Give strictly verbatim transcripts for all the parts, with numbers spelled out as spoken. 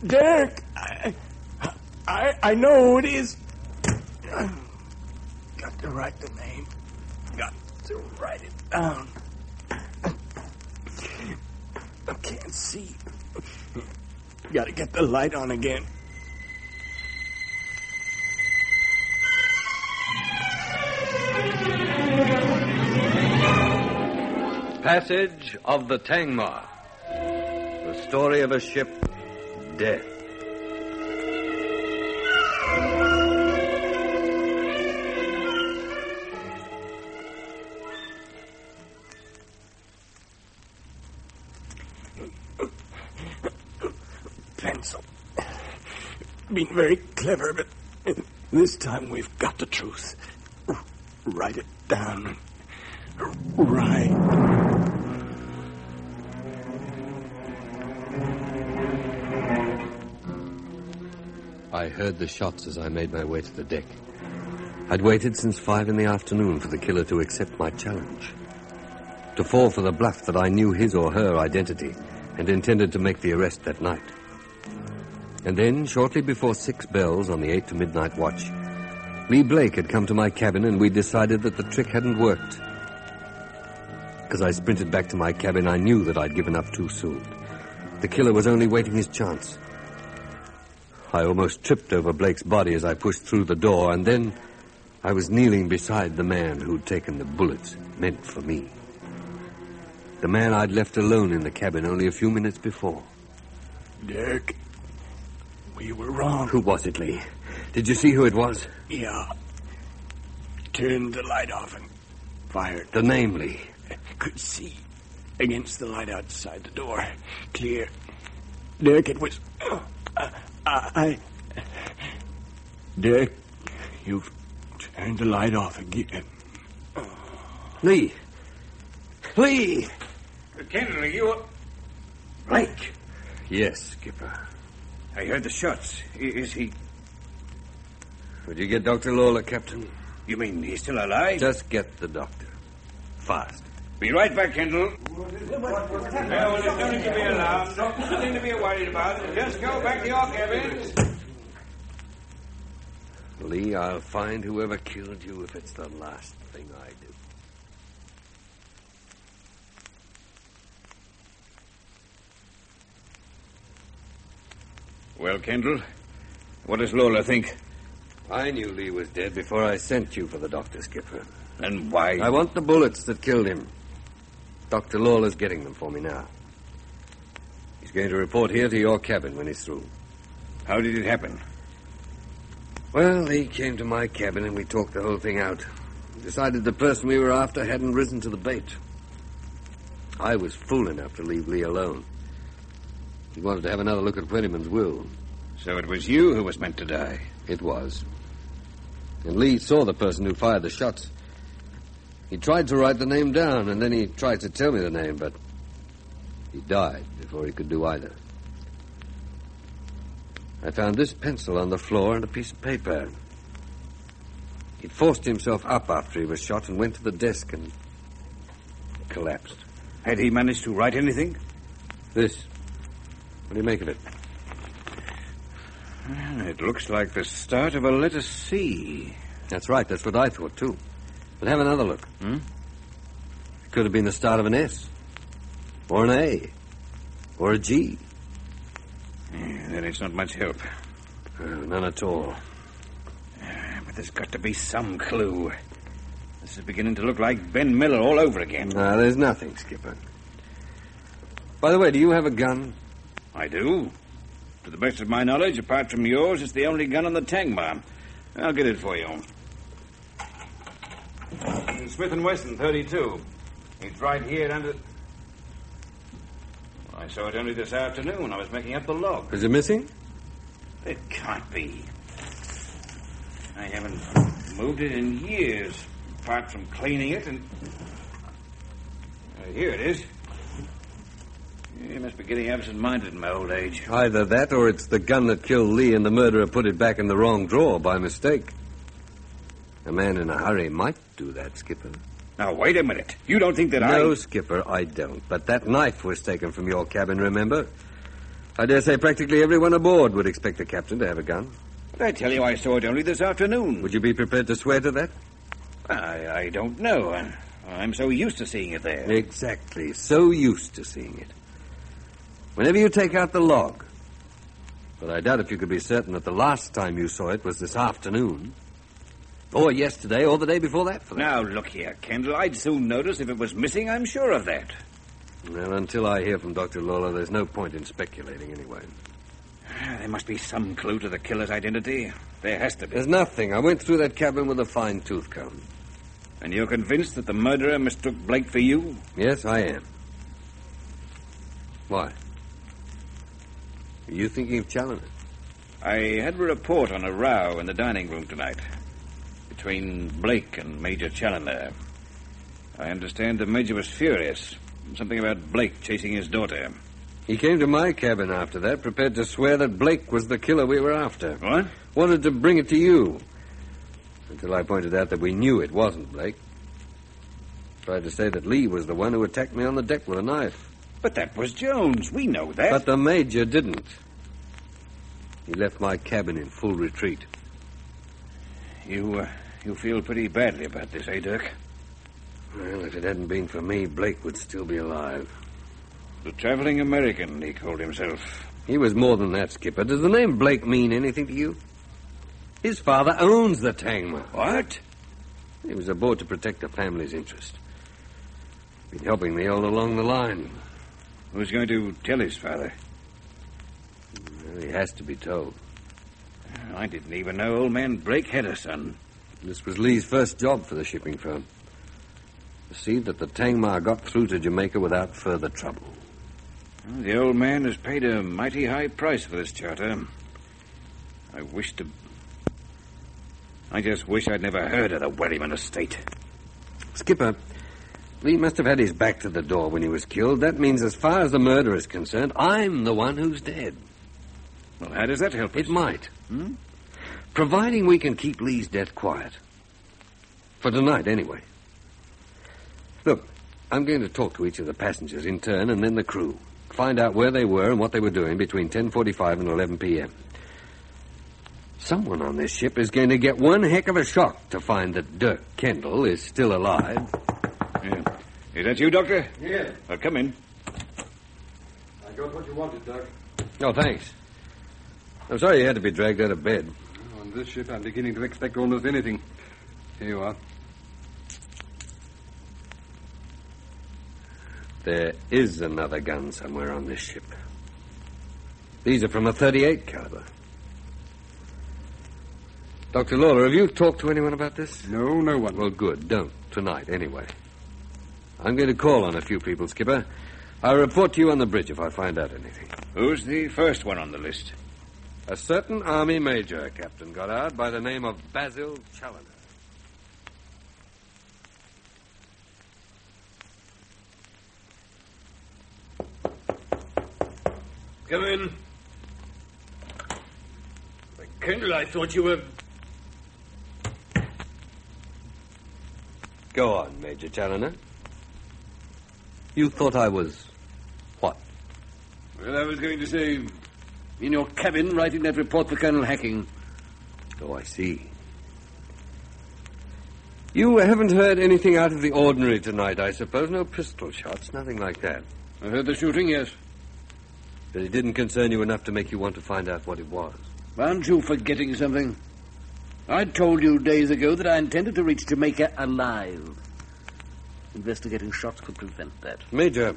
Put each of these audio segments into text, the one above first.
Dirk, I, I, I know who it is. Got to write the name. Got to write it down. I can't see. Got to get the light on again. Passage of the Tangmar. The story of a ship, Death. Pencil. Been very clever, but this time we've got the truth. Write it down. Right. I heard the shots as I made my way to the deck. I'd waited since five in the afternoon for the killer to accept my challenge. To fall for the bluff that I knew his or her identity and intended to make the arrest that night. And then, shortly before six bells on the eight to midnight watch, Lee Blake had come to my cabin and we decided that the trick hadn't worked. As I sprinted back to my cabin, I knew that I'd given up too soon. The killer was only waiting his chance. I almost tripped over Blake's body as I pushed through the door, and then I was kneeling beside the man who'd taken the bullets meant for me. The man I'd left alone in the cabin only a few minutes before. Dirk, we were wrong. Who was it, Lee? Did you see who it was? Yeah. Turned the light off and fired. The name, Lee? Could see against the light outside the door. Clear. Dirk, it was... Uh, uh, I... Dirk, you've turned the light off again. Lee! Lee! Kendall, are you... Blake? Yes, Skipper. I heard the shots. I- Is he... Would you get Doctor Lawler, Captain? You mean he's still alive? Just get the doctor. Fast. Be right back, Kendall. Well, there's nothing to be alarmed. Nothing to be worried about. Just go back to your cabins. Lee, I'll find whoever killed you if it's the last thing I do. Well, Kendall, what does Lawler think? I knew Lee was dead before I sent you for the doctor, Skipper. And why? I want the bullets that killed him. Doctor Lawler's getting them for me now. He's going to report here to your cabin when he's through. How did it happen? Well, he came to my cabin and we talked the whole thing out. We decided the person we were after hadn't risen to the bait. I was fool enough to leave Lee alone. He wanted to have another look at Twentyman's will. So it was you who was meant to die? It was. And Lee saw the person who fired the shots. He tried to write the name down, and then he tried to tell me the name, but he died before he could do either. I found this pencil on the floor and a piece of paper. He'd forced himself up after he was shot and went to the desk and collapsed. Had he managed to write anything? This. What do you make of it? It looks like the start of a letter C. That's right. That's what I thought, too. But have another look. Hmm? It could have been the start of an S. Or an A. Or a G. Yeah, then it's not much help. Uh, none at all. Uh, but there's got to be some clue. This is beginning to look like Ben Miller all over again. No, there's nothing, Skipper. By the way, do you have a gun? I do. To the best of my knowledge, apart from yours, it's the only gun on the Tangmar. I'll get it for you. Smith and Wesson, thirty-two. It's right here under... I saw it only this afternoon. I was making up the log. Is it missing? It can't be. I haven't moved it in years, apart from cleaning it and... Uh, here it is. You must be getting absent-minded in my old age. Either that or it's the gun that killed Lee and the murderer put it back in the wrong drawer by mistake. A man in a hurry might do that, Skipper. Now, wait a minute. You don't think that I... No, Skipper, I don't. But that knife was taken from your cabin, remember? I dare say practically everyone aboard would expect the captain to have a gun. But I tell you, I saw it only this afternoon. Would you be prepared to swear to that? I, I don't know. I, I'm so used to seeing it there. Exactly. So used to seeing it. Whenever you take out the log. But I doubt if you could be certain that the last time you saw it was this afternoon. Or yesterday, or the day before that, for that. Now, look here, Kendall. I'd soon notice if it was missing, I'm sure of that. Well, until I hear from Doctor Lawler, there's no point in speculating anyway. There must be some clue to the killer's identity. There has to be. There's nothing. I went through that cabin with a fine-tooth comb. And you're convinced that the murderer mistook Blake for you? Yes, I am. Why? Are you thinking of Challoner? I had a report on a row in the dining room tonight between Blake and Major Challoner. I understand the Major was furious. Something about Blake chasing his daughter. He came to my cabin after that, prepared to swear that Blake was the killer we were after. What? Wanted to bring it to you. Until I pointed out that we knew it wasn't Blake. Tried to say that Lee was the one who attacked me on the deck with a knife. But that was Jones. We know that. But the Major didn't. He left my cabin in full retreat. You, uh, you feel pretty badly about this, eh, Dirk? Well, if it hadn't been for me, Blake would still be alive. The traveling American, he called himself. He was more than that, Skipper. Does the name Blake mean anything to you? His father owns the Tangma. What? He was aboard to protect the family's interest. Been helping me all along the line. Who's going to tell his father? Well, he has to be told. I didn't even know old man Blake had a son. This was Lee's first job for the shipping firm. To see that the Tangma got through to Jamaica without further trouble. Well, the old man has paid a mighty high price for this charter. I wish to... I just wish I'd never heard of the Wherryman estate. Skipper, Lee must have had his back to the door when he was killed. That means as far as the murder is concerned, I'm the one who's dead. Well, how does that help us? It might. Hmm? Providing we can keep Lee's death quiet. For tonight, anyway. Look, I'm going to talk to each of the passengers in turn and then the crew. Find out where they were and what they were doing between ten forty-five and eleven p.m. Someone on this ship is going to get one heck of a shock to find that Dirk Kendall is still alive. Yeah. Is that you, Doctor? Yeah. Well, come in. I got what you wanted, Doc. Oh, thanks. I'm sorry you had to be dragged out of bed. On this ship, I'm beginning to expect almost anything. Here you are. There is another gun somewhere on this ship. These are from a thirty-eight caliber. Doctor Lawler, have you talked to anyone about this? No, no one. Well, good. Don't. Tonight, anyway. I'm going to call on a few people, Skipper. I'll report to you on the bridge if I find out anything. Who's the first one on the list? A certain Army Major, Captain Goddard, by the name of Basil Challoner. Come in. Kendall, I thought you were... Go on, Major Challoner. You thought I was... what? Well, I was going to say, in your cabin, writing that report for Colonel Hacking. Oh, I see. You haven't heard anything out of the ordinary tonight, I suppose? No pistol shots, nothing like that. I heard the shooting, yes. But it didn't concern you enough to make you want to find out what it was. Aren't you forgetting something? I told you days ago that I intended to reach Jamaica alive. Investigating shots could prevent that. Major,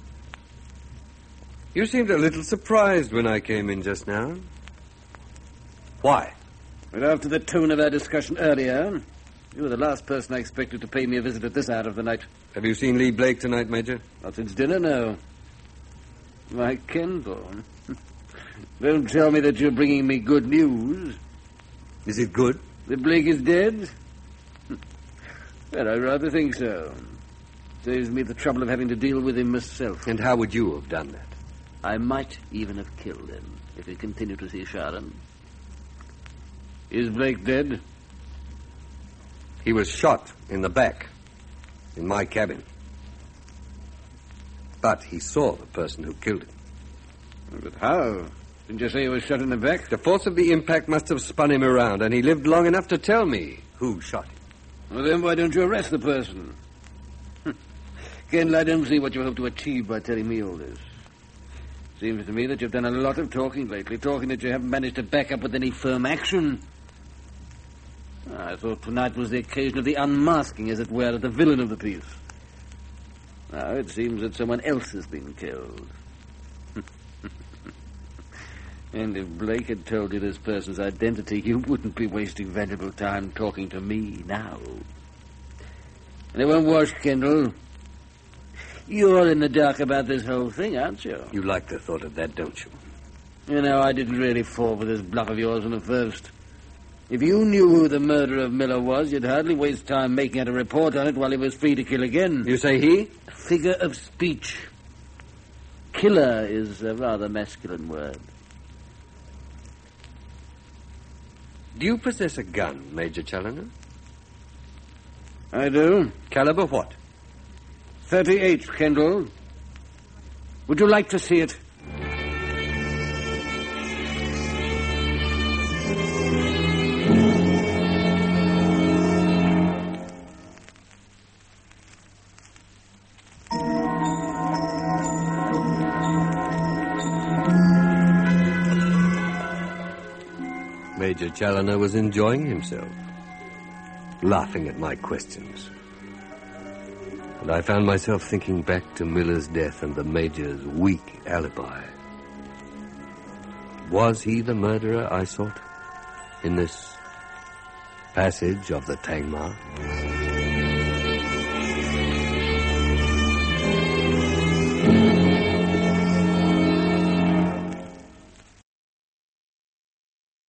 you seemed a little surprised when I came in just now. Why? But after the tone of our discussion earlier, you were the last person I expected to pay me a visit at this hour of the night. Have you seen Lee Blake tonight, Major? Not since dinner, no. My Kendall. Don't tell me that you're bringing me good news. Is it good? That Blake is dead? Well, I rather think so. Saves me the trouble of having to deal with him myself. And how would you have done that? I might even have killed him if he continued to see Sharon. Is Blake dead? He was shot in the back, in my cabin. But he saw the person who killed him. But how? Didn't you say he was shot in the back? The force of the impact must have spun him around, and he lived long enough to tell me who shot him. Well, then why don't you arrest the person? Kendall, I don't see what you hope to achieve by telling me all this. Seems to me that you've done a lot of talking lately, talking that you haven't managed to back up with any firm action. I thought tonight was the occasion of the unmasking, as it were, of the villain of the piece. Now it seems that someone else has been killed. And if Blake had told you this person's identity, you wouldn't be wasting valuable time talking to me now. And it won't wash, Kendall. You're in the dark about this whole thing, aren't you? You like the thought of that, don't you? You know, I didn't really fall for this bluff of yours from the first. If you knew who the murderer of Miller was, you'd hardly waste time making out a report on it while he was free to kill again. You say he? A figure of speech. Killer is a rather masculine word. Do you possess a gun, Major Challoner? I do. Caliber what? thirty-eight, Kendall. Would you like to see it? Major Challoner was enjoying himself, laughing at my questions. And I found myself thinking back to Miller's death and the Major's weak alibi. Was he the murderer I sought in this passage of the Tangmar?